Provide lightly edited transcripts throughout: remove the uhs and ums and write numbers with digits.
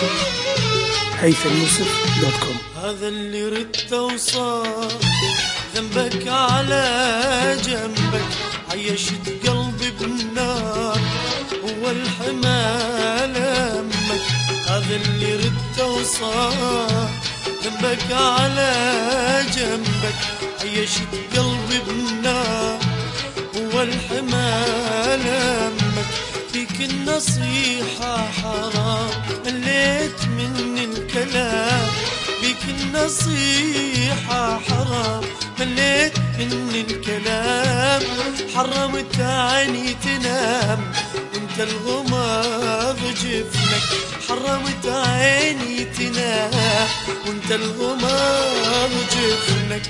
هيثميوسف.com. هذا اللي ردت اوصاف ذنبك على جنبك، عيشت قلبي بالنار هو الحمال همك. هذا اللي ردت اوصاف ذنبك على جنبك، عيشت قلبي بالنار هو الحمال همك. فيك النصيحة حرام مليت من الكلام، فيك النصيحة حرام مليت من الكلام. حرمت عيني تنام وانت الغماض جفنك، حرمت عيني تنام وانت الغماض جفنك.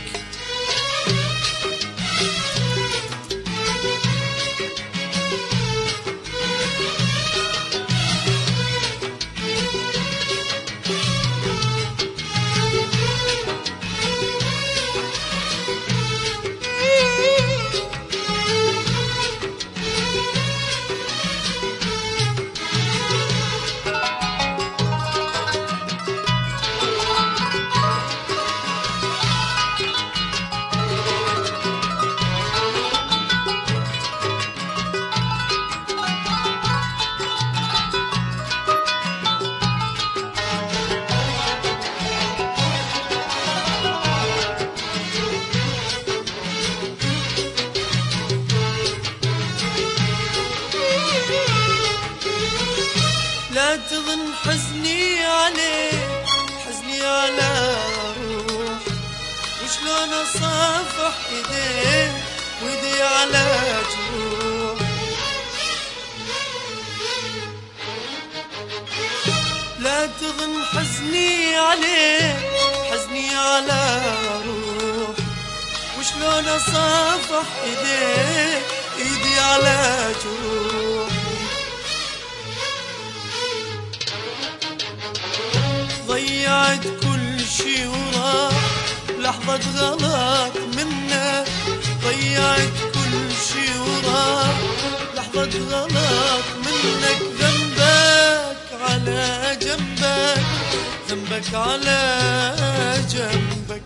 لا تظن حزني عليك، حزني على روح، وشلون اصافح ايديك وايدي على جروح. لا تظن حزني عليك، حزني على روح، وشلون اصافح ايديك ايدي على جروح. ضيعت كل شي وراح لحظة غلط منك، ضيعت كل شي وراح لحظة غلط منك. ذنبك على جنبك، ذنبك على جنبك.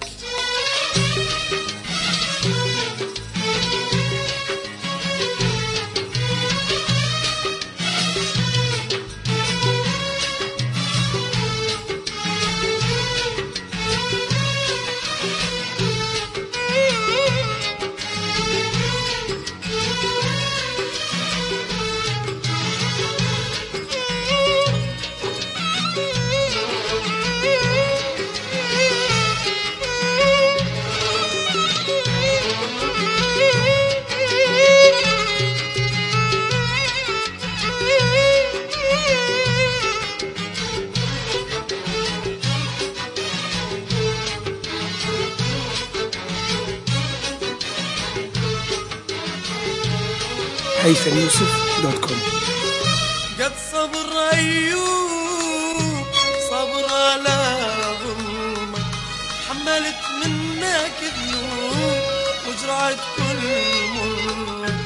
هيثميوسف.com. قد صبر أيوب صبر على ظلمك، حملت منك ذنوب وجرعت كل مرك.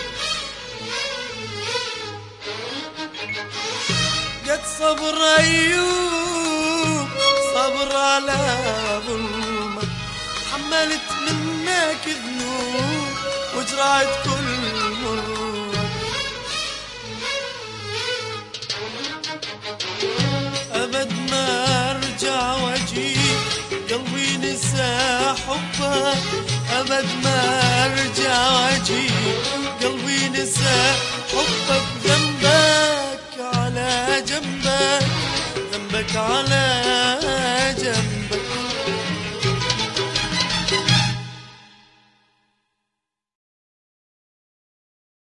قد صبر أيوب صبر على ظلمك، حملت منك ذنوب وجرعت كل مرك. أبد ما أرجع وأجيب قلبي نسى حبك، أبد ما أرجع وأجيب قلبي نسى حبك. ذنبك على جنبك، ذنبك على